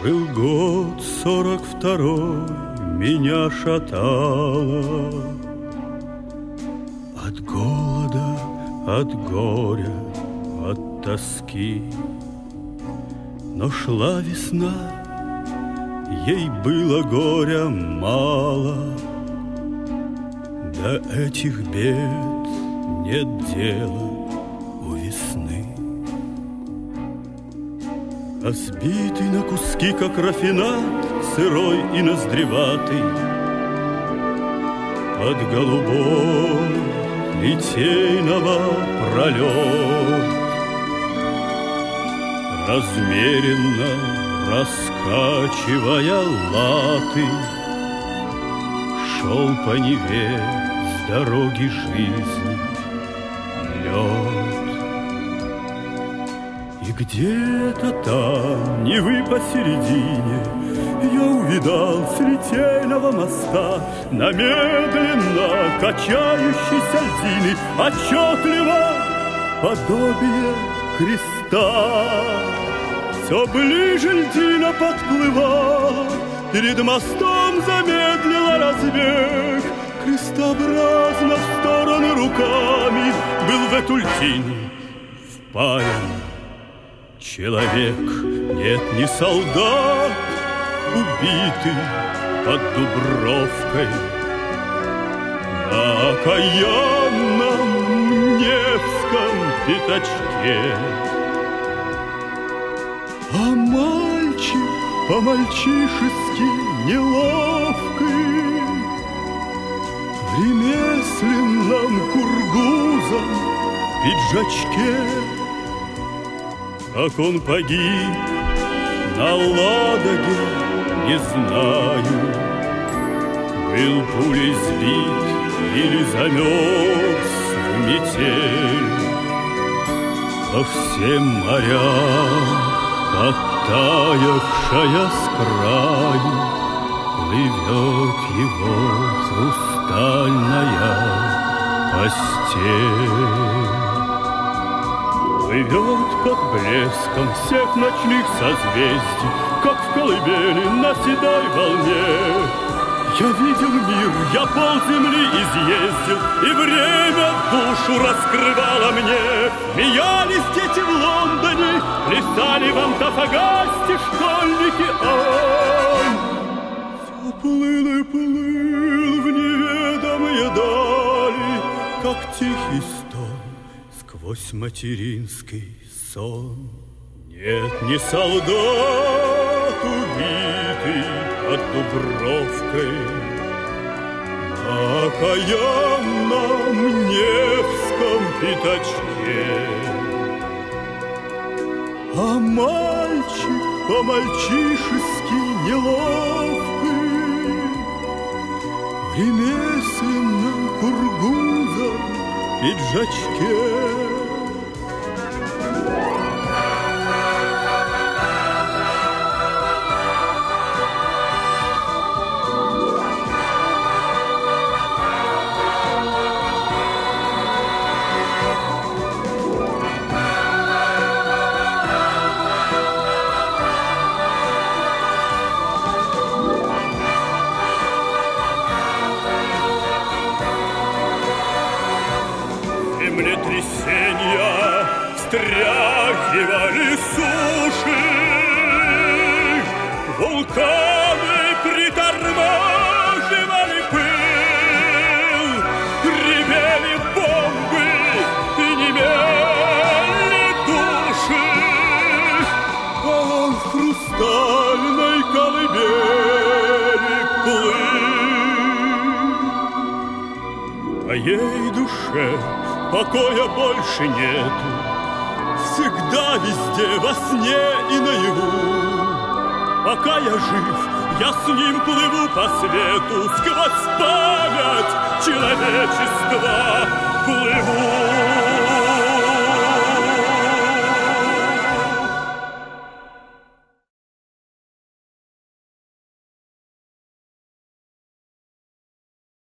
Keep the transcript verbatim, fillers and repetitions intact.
Был год сорок второй, меня шатало от голода, от горя, от тоски. Но шла весна, ей было горя мало. До этих бед нет дела у весны. А сбитый на куски, как рафинат, сырой и ноздреватый, под голубой литейного пролет, размеренно раскачивая латы, шел по Неве с дороги жизни лед. И где-то там, Невы посередине, я увидал с литейного моста на медленно качающейся льдине отчетливо подобие креста. Все ближе льдина подплывала, перед мостом замедлила разбег. Крестообразно в стороны руками был в эту льдину впаян человек. Нет, не солдат, убитый под Дубровкой, на окаянном Невском пятачке. А мальчик по-мальчишески неловкий в ремесленном кургузом пиджачке. Как он погиб на Ладоге, не знаю, был пулей сбит или замерз в метель. По всем морям оттаявшая с краю плывет его хрустальная постель. Плывет под блеском всех ночных созвездий, как в колыбели на седой волне. Я видел мир, я полземли изъездил, и время душу раскрывало мне. Смеялись дети в Лондоне, плясали в Антофагасте школьники. Ой, все плыл и плыл в неведомые дали, как тихий стон сквозь материнский сон. Нет, не солдат убитый под Дубровкой, на окаянном Невском пятачке, а мальчик по-мальчишески неловкий в ремесленном кургузом пиджачке. Землетрясения встряхивали суши, вулканы притормаживали пыл, ревели бомбы и немели души, а он в хрустальной колыбели плыл. Моей душе покоя больше нету, всегда везде, во сне и наяву. Пока я жив, я с ним плыву по свету, сквозь память человечества плыву.